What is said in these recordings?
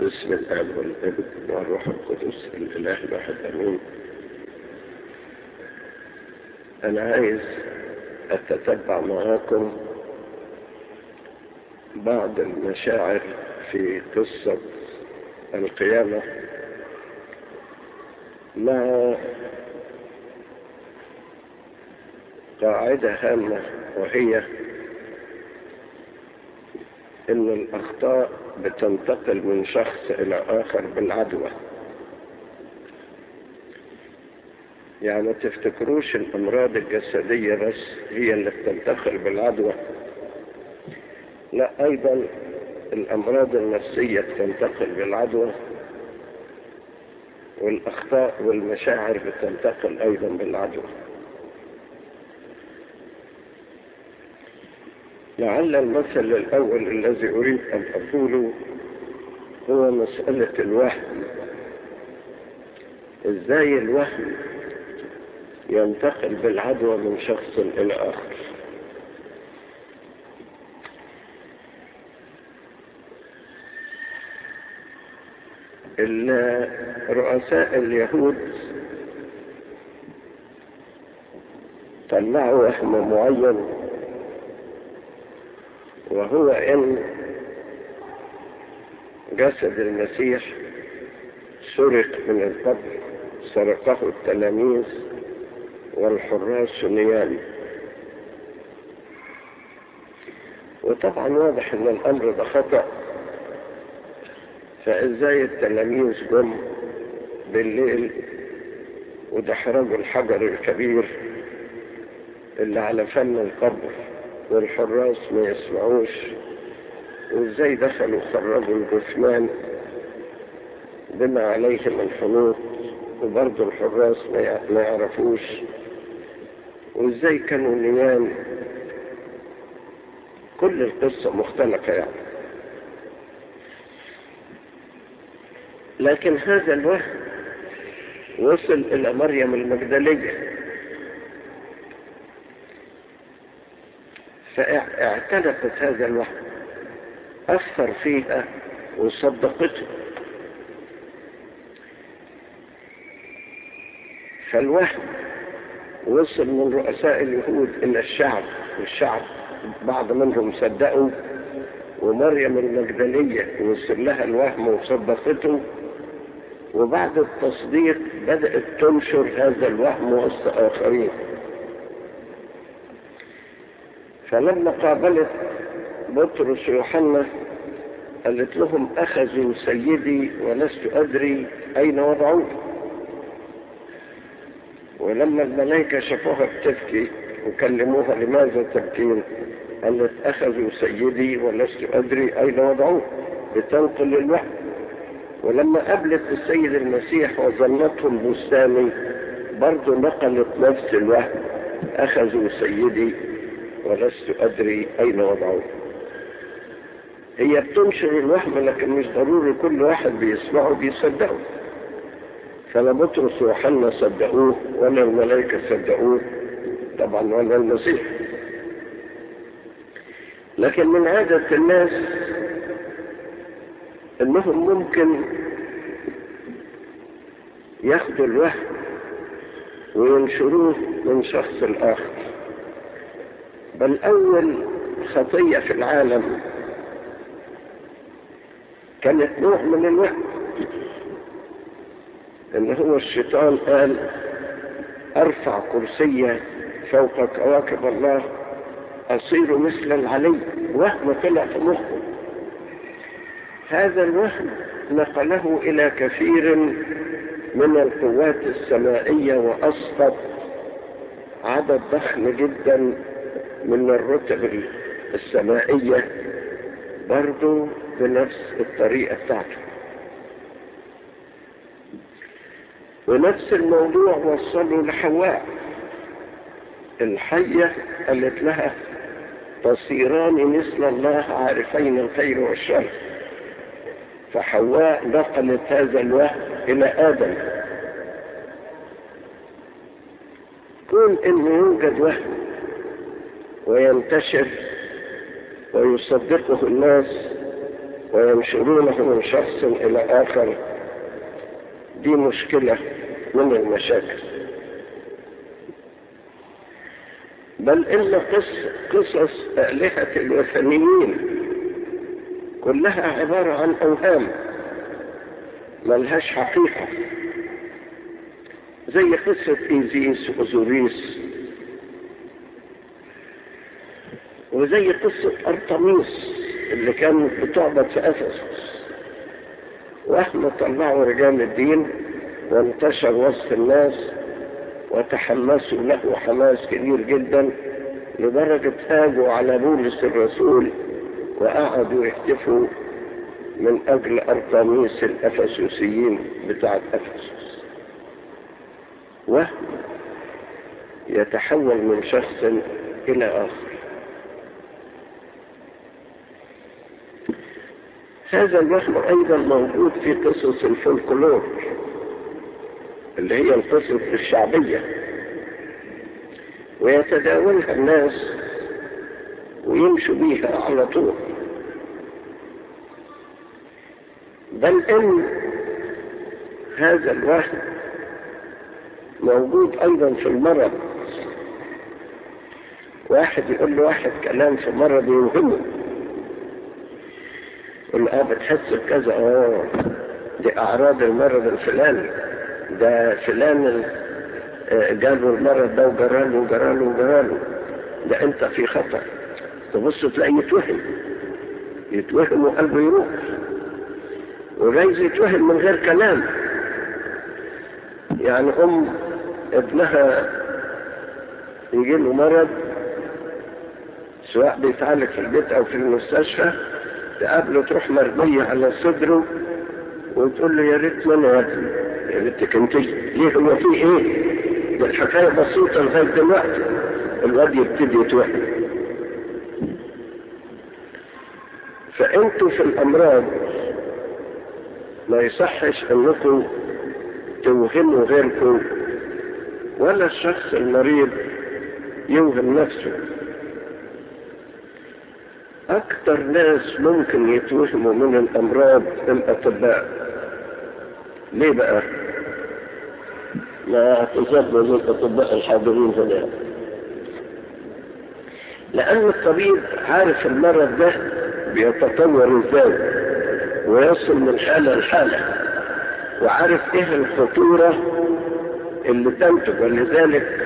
باسم الآب والابن والروح القدس الإله الواحد آمين. أنا عايز أتتبع معاكم بعض المشاعر في قصة القيامة مع قاعدة هامة، وهي إن الأخطاء بتنتقل من شخص إلى آخر بالعدوى. يعني ما تفتكروش الأمراض الجسدية بس هي اللي بتنتقل بالعدوى، لا، أيضا الأمراض النفسية بتنتقل بالعدوى، والأخطاء والمشاعر بتنتقل أيضا بالعدوى. لعل المثل الأول الذي أريد أن أقوله هو مسألة الوهم. إزاي الوهم ينتقل بالعدوى من شخص إلى آخر. رؤساء اليهود طلعوا وهم معين، وهو ان جسد المسيح سرق من القبر، سرقه التلاميذ والحراس نيام. وطبعا واضح ان الامر ده خطأ، فازاي التلاميذ جم بالليل ودحرجوا الحجر الكبير اللي على فم القبر والحراس ما يسمعوش، وازاي دخلوا خرجوا الجثمان بما عليه من حنوط وبرضه الحراس ما يعرفوش، وازاي كانوا نيام. كل القصة مختلفة يعني. لكن هذا الوهم وصل إلى مريم المجدلية، فاعتنقت هذا الوهم، أثر فيها وصدقته. فالوهم وصل من رؤساء اليهود إلى الشعب، والشعب بعض منهم صدقوا، ومريم المجدلية وصل لها الوهم وصدقته، وبعد التصديق بدأت تنشر هذا الوهم وسط آخرين. فلما قابلت بطرس ويوحنا قالت لهم: أخذوا سيدي ولست أدري أين وضعوه. ولما الملائكة شافوها بتبكي وكلموها: لماذا تبكين؟ قالت: أخذوا سيدي ولست أدري أين وضعوه، بتنقل الوهم. ولما قابلت السيد المسيح وظنته البستاني برضه نقلت نفس الوهم: أخذوا سيدي ولست أدري أين وضعوه. هي بتنشر الوهم، لكن مش ضروري كل واحد بيسمعه بيصدقه. فلا بطرس ويوحنا صدقوه ولا الملائكة صدقوه طبعا ولا المسيح. لكن من عادة الناس انهم ممكن ياخدوا الوهم وينشروه من شخص الآخر. بل أول خطية في العالم كانت نوع من الوهم، ان هو الشيطان قال: ارفع كرسي فوق كواكب الله، اصير مثل العلي. وهم طلع في مخه. هذا الوهم نقله الى كثير من القوات السمائية، واسقط عدد ضخم جدا من الرتب السمائية برضو بنفس الطريقة بتاعته. ونفس الموضوع وصلوا لحواء الحية، قالت لها: تصيران مثل الله عارفين الخير والشر. فحواء نقلت هذا الوهم إلى آدم. كون إنه يوجد وهم وينتشر ويصدقه الناس وينشرونه من شخص إلى آخر. دي مشكلة من المشاكل. بل إن قصص آلهة الوثنيين كلها عبارة عن أوهام ملهاش حقيقة، زي قصة إيزيس وأوزوريس، وزي قصة أرطميس اللي كانت بتعبد في أفسس، وإحنا طلعوا رجال الدين وانتشر وسط الناس وتحمسوا له حماس كبير جدا، لدرجة هاجوا على بولس الرسول وقعدوا يهتفوا من أجل أرطميس الأفسوسيين بتاع أفسس. وهم يتحول من شخص إلى آخر. هذا الوهم أيضا موجود في قصص الفولكلور اللي هي القصص الشعبية، ويتداولها الناس ويمشوا بيها على طول. بل إن هذا الوهم موجود أيضا في المرض. واحد يقول له واحد كلام في مرض يوهمه، يقول له بتحس بكذا، دي أعراض المرض الفلاني، ده فلان جاله المرض ده وجراله وجراله وجراله، ده أنت في خطر. تبص تلاقي يتوهم وقلبه يروح، وجايز يتوهم من غير كلام. يعني ابنها يجي له مرض، سواء بيتعالج في البيت او في المستشفى، تقابله تروح مرمية على صدره وتقول له يا ريت من ابني، يا ريتك انت، ليه هو في ايه؟ ده الحكاية بسيطة لغاية دلوقتي. الواد يبتدي يتوهم. فانتوا في الامراض ما يصحش انكم توهموا غيركم، ولا الشخص المريض يوهم نفسه. اكتر ناس ممكن يتوهموا من الامراض الاطباء. ليه بقى؟ ما تظبوا من الاطباء الحاضرين هنا، لان الطبيب عارف المرض ده بيتطور ازاي ويصل من حالة لحالة، وعارف ايه الخطورة اللي تنتج. ولذلك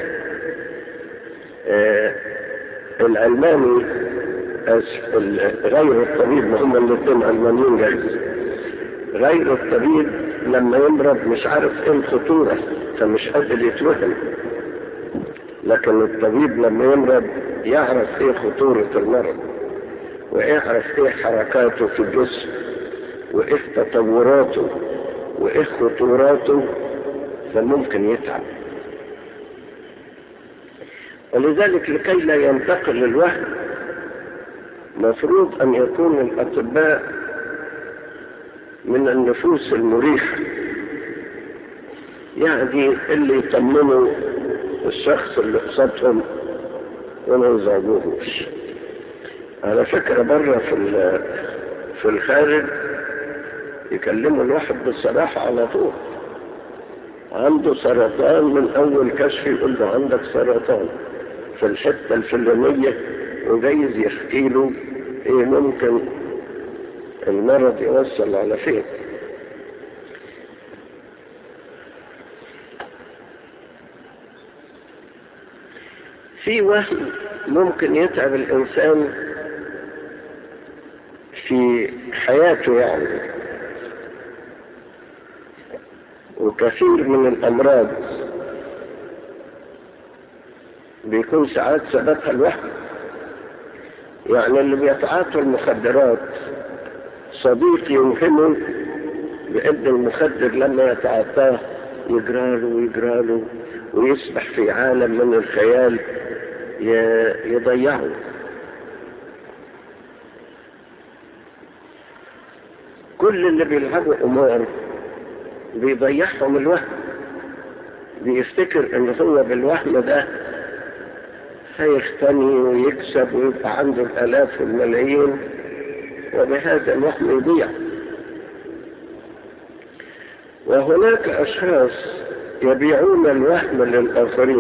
الألماني غير الطبيب، ما هم الاثنين ألمانيين جايز، غير الطبيب لما يمرض مش عارف ايه الخطورة فمش قادر يتوهم، لكن الطبيب لما يمرض يعرف ايه خطورة المرض، ويعرف ايه حركاته في الجسم، وايه تطوراته، وايه خطوراته، فممكن يتعب. ولذلك لكي لا ينتقل الوهم مفروض ان يكون الاطباء من النفوس المريحة، يعني اللي يطمنوا الشخص اللي قصادهم وما يزعجوهوش. على فكرة بره في الخارج يكلموا الواحد بالصراحة على طول، عنده سرطان، من اول كشف يقول له عندك سرطان في الحتة الفلانية، وجايز يحكي له ايه ممكن المرض يوصل على فين. في وهم ممكن يتعب الانسان في حياته يعني، وكثير من الامراض بيكون ساعات سببها الوهم. يعني اللي بيتعاطى المخدرات صديق يوهمه بأن المخدر لما يتعاطاه يجراله ويسبح في عالم من الخيال يضيعه. كل اللي بيلعبوا قمار بيضيعهم الوهم، بيفتكر ان هو بالوهم ده هيغتني ويكسب ويبقى عنده الآلاف والملايين، وبهذا الوهم يضيع. وهناك أشخاص يبيعون الوهم للآخرين.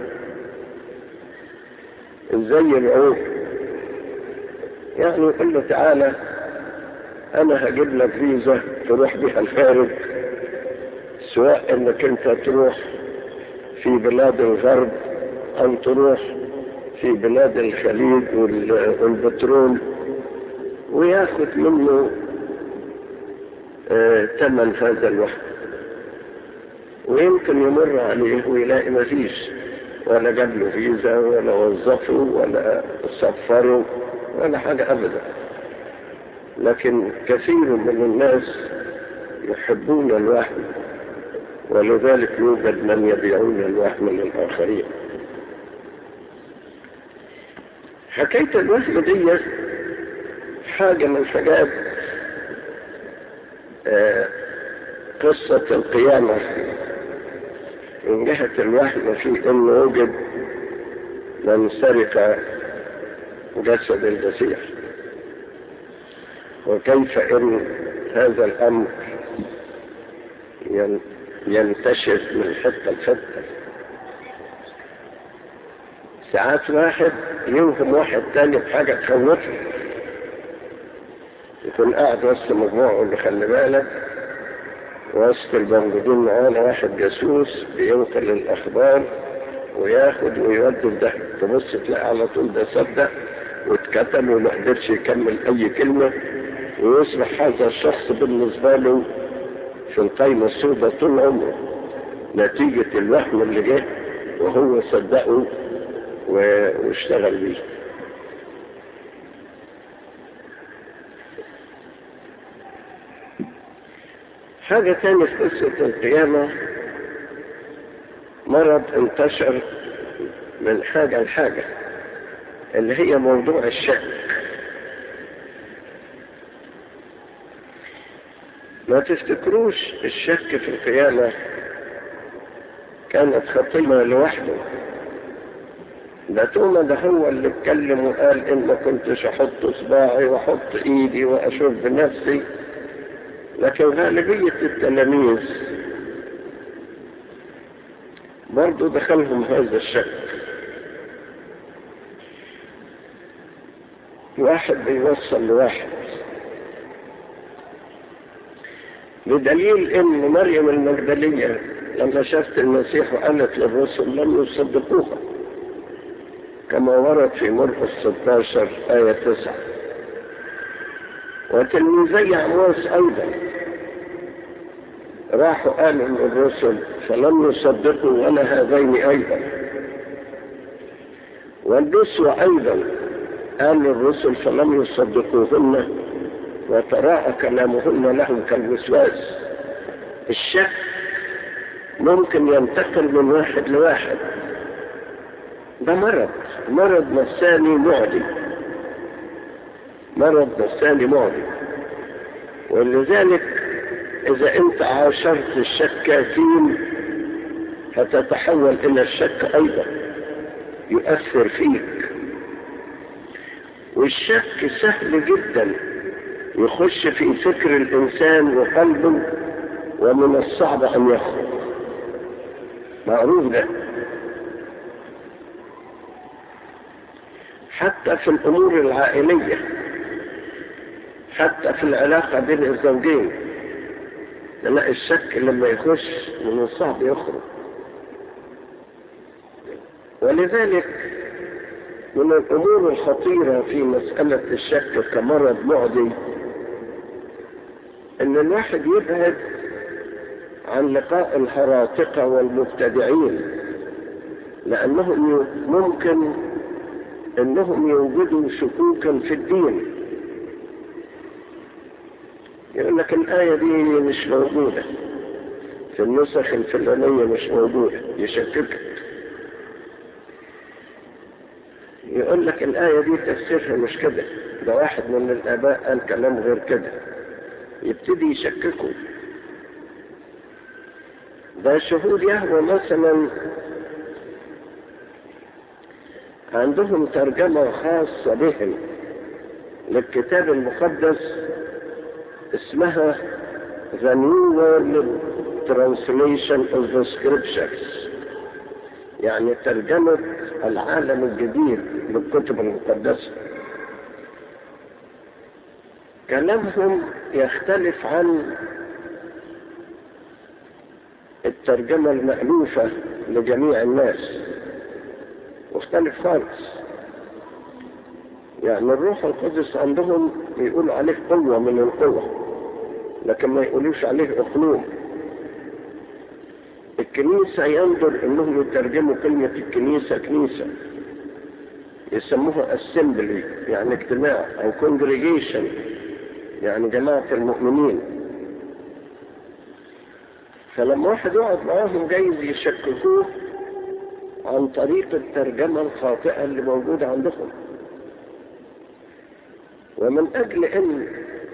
ازاي يبيعوه؟ يعني يقول له تعالى انا هجيب لك فيزا تروح بها الخارج، سواء انك انت تروح في بلاد الغرب او تروح في بلاد الخليج والبترول، وياخد منه ثمن هذا الوهم، ويمكن يمر عليه ويلاقي ما فيش، ولا جاب له فيزا ولا وظفه ولا سفره ولا حاجة أبدا. لكن كثير من الناس يحبون الوهم، ولذلك يوجد من يبيعون الوهم للآخرين. حكاية الوهم دي حاجة من حاجات قصة القيامة من جهة الوهم، في انه وجد من سرق جسد المسيح، وكيف ان هذا الامر ينتشر من حتة لحتة. ساعات واحد يوهم واحد تاني بحاجة تخوفه، يكون قاعد وسط مجموعه اللي خلي بالك وسط الموجودين معانا واحد جاسوس بينقل الاخبار وياخد ويودي ده، تبص تلاقي على طول ده صدق واتكتم وما قدرش يكمل اي كلمة، ويصبح هذا الشخص بالنسبة له في القايمة السوداء طول عمره، نتيجة الوهم اللي جه وهو صدقه واشتغل بيه. حاجة تانية في قصة القيامة، مرض انتشر من حاجة لحاجة، اللي هي موضوع الشك. ما تفتكروش الشك في القيامة كانت خطيئة لوحده، ده توما ده هو اللي اتكلم وقال إن ما كنتش أحط صباعي وأحط إيدي وأشوف بنفسي. لكن غالبية التلاميذ برضو دخلهم هذا الشك. واحد بيوصل لواحد، بدليل ان مريم المجدلية لما شافت المسيح وقالت للرسل لم يصدقوها، كما ورد في مرقس 16 آية 9. وتلميذي عمواس ايضا راحوا قالوا للرسل فلم يصدقوا ولا هذين ايضا. والنسوة ايضا قال للرسل فلم يصدقوهن وتراءى كلامهن لهم كالوسواس. الشك ممكن ينتقل من واحد لواحد، ده مرض نفساني معدي، مرض نفساني معدي. ولذلك إذا أنت عاشرت الشكاكين هتتحول إلى الشك أيضا، يؤثر فيك. والشك سهل جدا يخش في فكر الإنسان وقلبه، ومن الصعب أن يخرج، معروف ده. حتى في الأمور العائلية، حتى في العلاقة بين الزوجين، لا الشك لما يخش من الصعب يخرج. ولذلك من الأمور الخطيرة في مسألة الشك كمرض معدي ان الواحد يبعد عن لقاء الهراطقة والمبتدعين، لانهم ممكن انهم يوجدوا شكوكا في الدين. يقول لك الآية دي مش موجودة في النسخ الفلانية، مش موجودة، يشككك. يقول لك الآية دي تفسيرها مش كده، ده واحد من الآباء قال كلام غير كده، يبتدي يشككوا. ده شهود يهوه مثلا عندهم ترجمة خاصة بهم للكتاب المقدس اسمها The New World Translation of the Scriptures، يعني ترجمة العالم الجديد للكتب المقدسة. كلامهم يختلف عن الترجمة المألوفة لجميع الناس، مختلف خالص. يعني الروح القدس عندهم يقولوا عليه قوة من القوة، لكن ما يقولوش عليه أقلوم. الكنيسة ينظر انهم يترجموا كلمة الكنيسة كنيسة، يسموها assembly يعني اجتماع، او congregation يعني جماعة المؤمنين. فلما واحد يقعد معاهم جايز يشككوه عن طريق الترجمة الخاطئة اللي موجودة عندهم. ومن اجل ان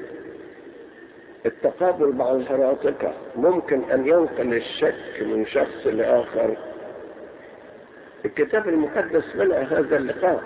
التقابل مع الهراطقة ممكن ان ينقل الشك من شخص لاخر، الكتاب المقدس ملأ هذا اللقاء.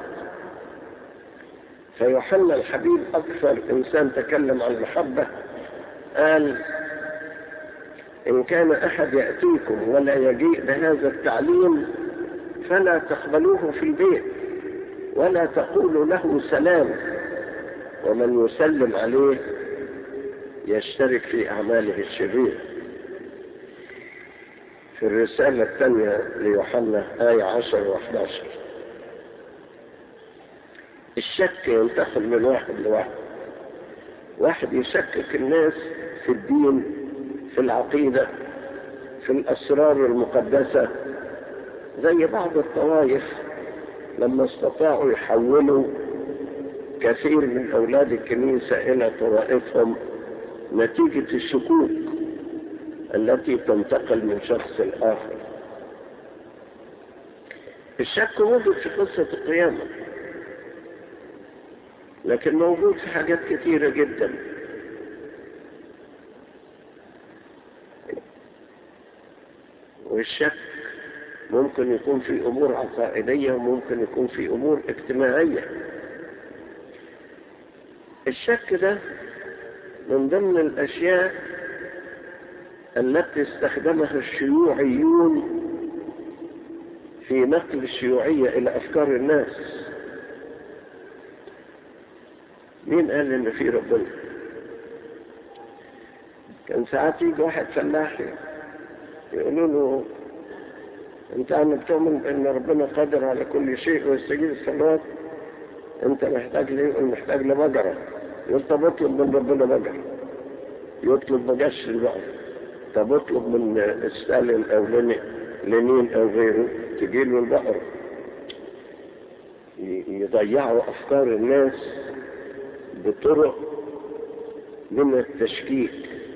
فيوحنا الحبيب اكثر انسان تكلم عن المحبة، قال ان كان احد يأتيكم ولا يجيء بهذا التعليم فلا تقبلوه في البيت ولا تقولوا له سلام، ومن يسلم عليه يشترك في أعماله الشريرة. في الرسالة الثانية ليوحنا آية 10 و11 الشك ينتقل من واحد لواحد. واحد يشكك الناس في الدين، في العقيدة، في الأسرار المقدسة، زي بعض الطوائف لما استطاعوا يحولوا كثير من أولاد الكنيسة إلى طوائفهم نتيجة الشكوك التي تنتقل من شخص لآخر. الشك موجود في قصة القيامة، لكن موجود في حاجات كثيرة جدا. والشك ممكن يكون في أمور عقائدية وممكن يكون في أمور اجتماعية. الشك ده من ضمن الأشياء التي استخدمها الشيوعيون في نقل الشيوعية إلى أفكار الناس. مين قال إن في ربنا؟ كان ساعات يجي واحد فلاحي يقولوا له أنت عم بتؤمن إن ربنا قادر على كل شيء ويستجيب الصلوات، أنت محتاج ليه؟ يقول محتاج لبقرة. يقول طب اطلب من ربنا بقرة. يطلب مجش البقرة. طب اطلب من ستالين أو لينين أو غيره تجيله البقرة. يضيعوا أفكار الناس بطرق من التشكيك.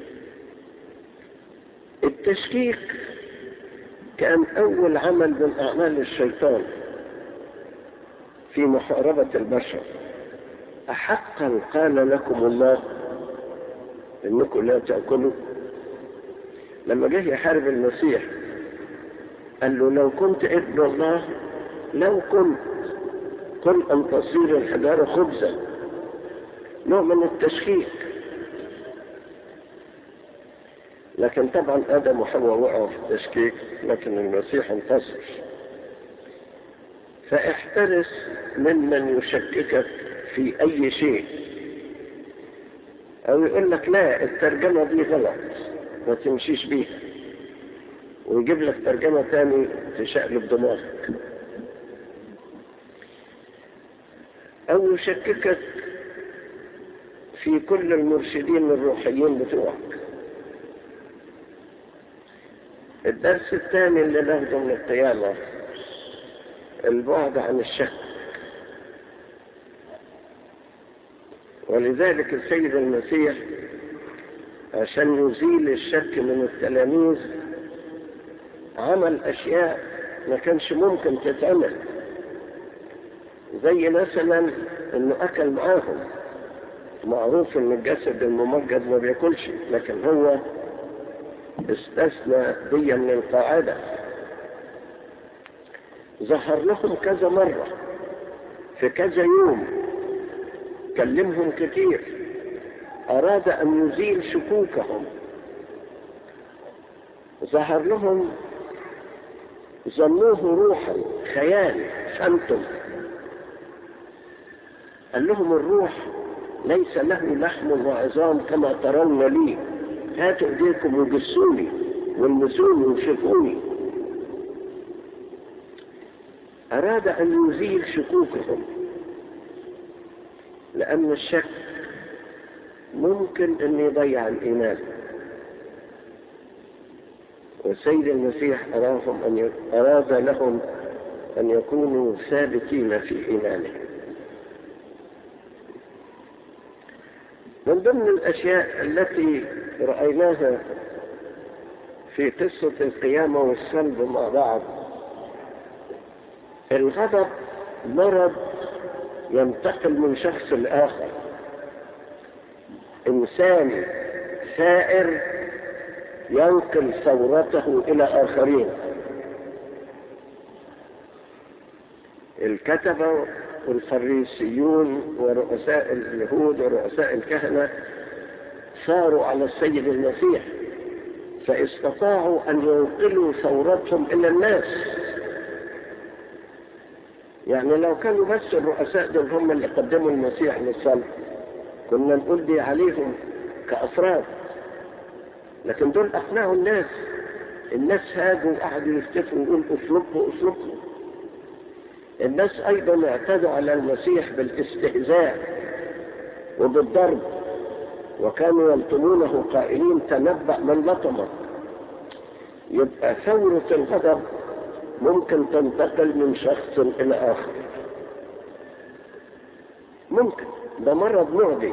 التشكيك كان أول عمل من أعمال الشيطان في محاربة البشر. أحقا قال لكم الله إنكم لا تأكلوا؟ لما جه يحارب المسيح قال له لو كنت ابن الله لو كنت قل أن تصير الحجارة خبزا. نوع من التشكيك. لكن طبعا آدم وحواء وقعوا في التشكيك، لكن المسيح انتصر. فاحترس ممن يشككك في أي شيء، أو يقول لك لا الترجمة دي غلط ما تمشيش بيها، ويجيب لك ترجمة تاني تشقلب دماغك، أو يشككك في كل المرشدين الروحيين بتوعك. الدرس الثاني اللي ناخده من القيامة البعد عن الشك. ولذلك السيد المسيح عشان يزيل الشك من التلاميذ عمل أشياء ما كانش ممكن تتعمل، زي مثلا انه اكل معاهم. معروف ان الجسد الممجد ما بياكلش، لكن هو استثنى دي من القاعدة. ظهر لهم كذا مرة في كذا يوم كلمهم كتير، أراد أن يزيل شكوكهم، ظهر لهم، ظنوه روحا، خيال، فانتم. قال لهم الروح ليس له لحم وعظام كما ترون لي، هاتوا ايديكم وجسوني والمسوني وشوفوني. أراد أن يزيل شكوكهم، لأن الشك ممكن أن يضيع الإيمان. والسيد المسيح أراد لهم أن يكونوا ثابتين في إيمانهم. من ضمن الأشياء التي رأيناها في قصة القيامة والصلب مع بعض، الغضب مرض ينتقل من شخص لآخر. إنسان ثائر ينقل ثورته إلى آخرين. الكتبة والفريسيون ورؤساء اليهود ورؤساء الكهنة صاروا على السيد المسيح، فاستطاعوا أن ينقلوا ثورتهم إلى الناس. يعني لو كانوا بس الرؤساء دول هم اللي قدموا المسيح للصلب كنا نقول دي عليهم كأفراد، لكن دول أقنعوا الناس. الناس هاجوا وقعدوا يفتفوا ويقولوا اطلقوا اطلقوا. الناس أيضا اعتدوا على المسيح بالاستهزاء وبالضرب، وكانوا يلطمونه قائلين تنبأ من لطمك. يبقى ثورة الغضب ممكن تنتقل من شخص إلى آخر، ممكن، ده مرض معدي.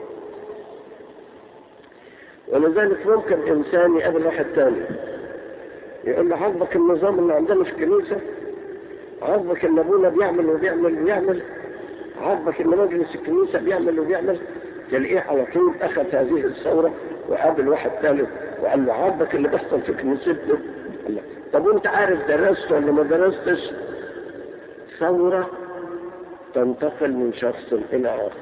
ولذلك ممكن إنسان يقابل واحد تاني يقول له عاجبك النظام اللي عندنا في الكنيسة؟ عاجبك ان ابونا بيعمل وبيعمل وبيعمل؟ عاجبك ان مجلس الكنيسة بيعمل وبيعمل؟ تلاقيه على طول اخذ هذه الثورة وقابل واحد ثالث وقال له عاجبك اللي بيحصل في كنيستنا؟ طب وانت عارف درست ولا ما درستش؟ ثورة تنتقل من شخص الى اخر،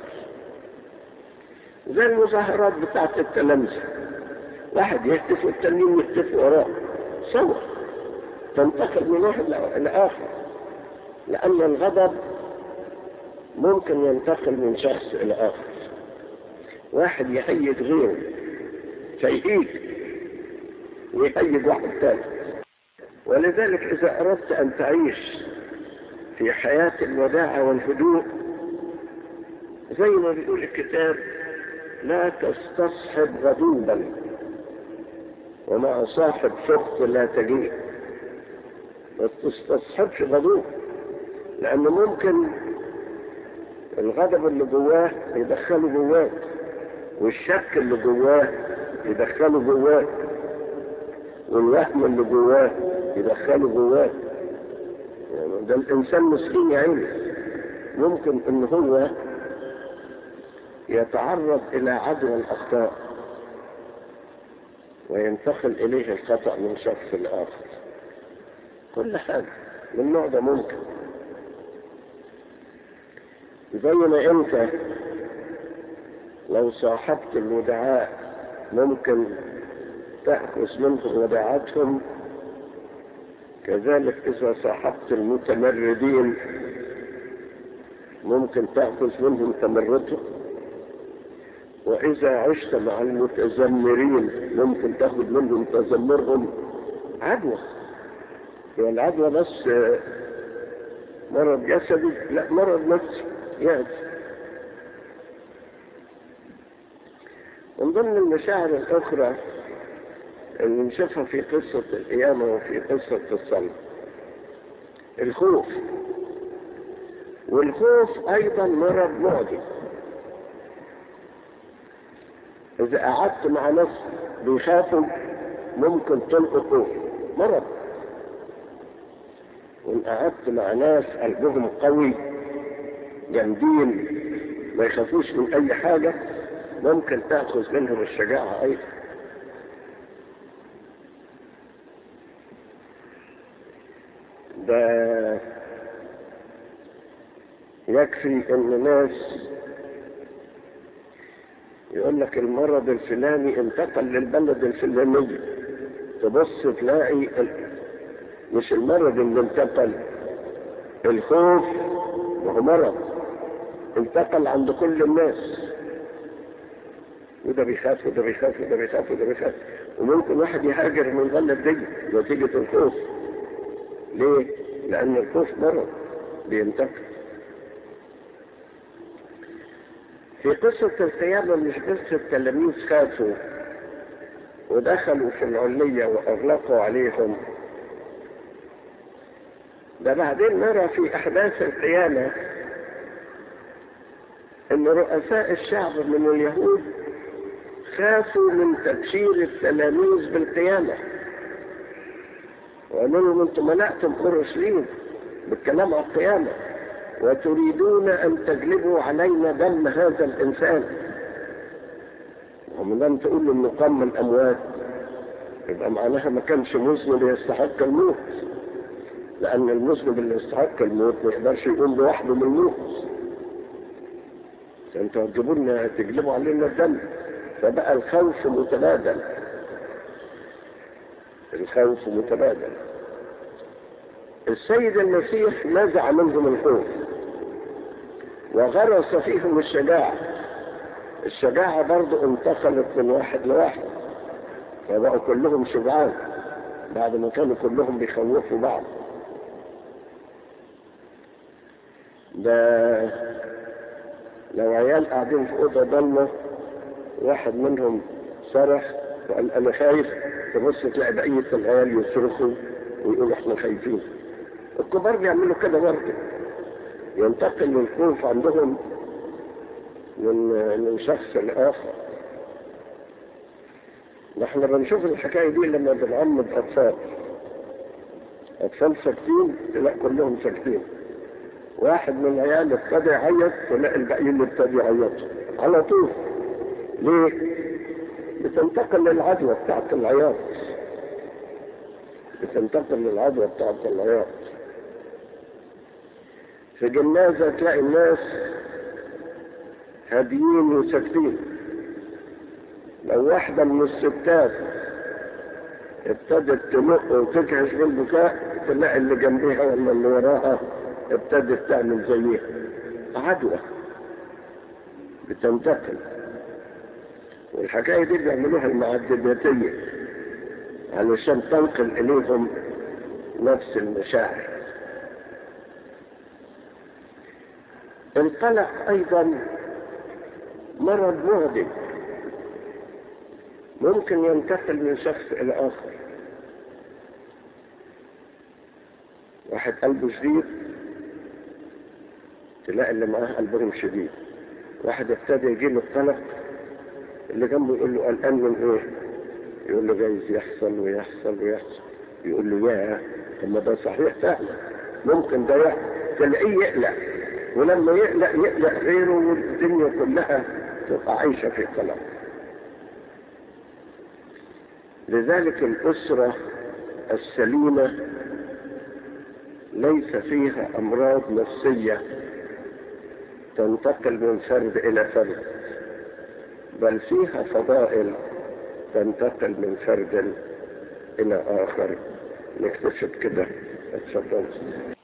زي المظاهرات بتاعت التلامذة، واحد يهتف والتانيين يهتفوا وراه، ثورة تنتقل من واحد لآخر، لأن الغضب ممكن ينتقل من شخص إلى آخر. واحد يهيج غيره فيهيج ويهيج واحد ثالث. ولذلك إذا أردت أن تعيش في حياة الوداعة والهدوء، زي ما بيقول الكتاب لا تستصحب غضوبا، ومع صاحب سخط لا تجيء. ما تستصحبش غضوب، لأنه ممكن الغضب اللي جواه يدخله جواك، والشك اللي جواه يدخله جواك، والوهم اللي جواه يدخله جواك. يعني ده الإنسان مسكين يا عيني، ممكن إن هو يتعرض إلى عدوى الأخطاء وينتقل إليه الخطأ من شخص لآخر. كل حاجة من النوع ده ممكن. زي ما انت لو صاحبت الودعاء ممكن تأخذ منهم وداعاتهم، كذلك إذا صاحبت المتمردين ممكن تأخذ منهم تمردهم، وإذا عشت مع المتذمرين ممكن تأخذ منهم تذمرهم. عدوى، والعدوى بس مرض جسدي؟ لا، مرض نفسي يعني. من ضمن المشاعر الأخرى اللي نشوفها في قصة القيامة وفي قصة الصلب الخوف. والخوف أيضا مرض معدي. إذا قعدت مع ناس بيخافوا ممكن تلقوا خوف، مرض. وإن قعدت مع ناس قلبهم قوي جامدين ما يخافوش من أي حاجة ممكن تأخذ منهم الشجاعة أيضا. ده يكفي ان ناس يقول لك المرض الفلاني انتقل للبلد الفلاني، تبص تلاقي مش المرض اللي انتقل، الخوف وهو مرض انتقل عند كل الناس، وده بيخاف وده بيخاف وده بيخاف وده بيخاف، وممكن واحد يهاجر من البلد دي نتيجة الخوف. ليه؟ لأن الخوف مرض بينتقل. في قصة القيامة مش بس التلاميذ خافوا ودخلوا في العلية وأغلقوا عليهم، ده بعدين نرى في أحداث القيامة أن رؤساء الشعب من اليهود خافوا من تبشير التلاميذ بالقيامة، وقالوا لهم أنتم ملأتم أورشليم بالكلام عن القيامة وتريدون أن تجلبوا علينا دم هذا الإنسان. ومن لم تقول إنه قام من الأموات يبقى معناها ما كانش مذنب يستحق الموت، لأن المذنب اللي يستحق الموت ما يقدرش يقوم لوحده من الموت. أنتوا هتجيبوا تجلبوا علينا الدم، فبقى الخوف متبادل، الخوف متبادل. السيد المسيح نزع منهم الخوف وغرس فيهم الشجاعة. الشجاعة برضو انتقلت من واحد لواحد، فبقوا كلهم شجعان بعد ما كانوا كلهم بيخوفوا بعض. ده لو عيال قاعدين في أوضة ضلمة واحد منهم صرخ وقال أنا خايف، تبص تلاقي بقية العيال يصرخوا ويقولوا احنا خايفين. الكبار بيعملوا كده برضه، ينتقل الخوف عندهم من شخص لآخر. نحن بنشوف الحكاية دي لما بنعمد أطفال ساكتين تلاقي كلهم ساكتين، واحد من العيال ابتدى يعيط تلاقي الباقيين ابتدوا يعيطوا على طول. ليه؟ بتنتقل للعدوى بتاعت العياط، بتنتقل للعدوى بتاعت العياط. في جنازة تلاقي الناس هاديين وساكتين، لو واحدة من الستات ابتدت تنق وتكهش بالبكاء تلاقي اللي جنبيها ولا اللي وراها ابتدت تعمل زيها. عدوى بتنتقل. والحكاية دي بيعملوها المعدداتية علشان تنقل إليهم نفس المشاعر. القلق أيضا مرض معدي، ممكن ينتقل من شخص إلى آخر. واحد قلبه شديد تلاقي اللي معاه قلبهم شديد. واحد ابتدى يجيله القلق اللي جنبه يقول له قلقان من ايه؟ يقول له جايز يحصل ويحصل ويحصل. يقول له ياه، طب ما ده صحيح فعلا، ممكن ده تلاقيه يقلق، ولما يقلق غيره والدنيا كلها تبقى عايشة في قلق. لذلك الأسرة السليمة ليس فيها أمراض نفسية تنتقل من فرد إلى فرد، بل فيها فضائل تنتقل من فرد إلى آخر. نكتشف كده. اتفضل.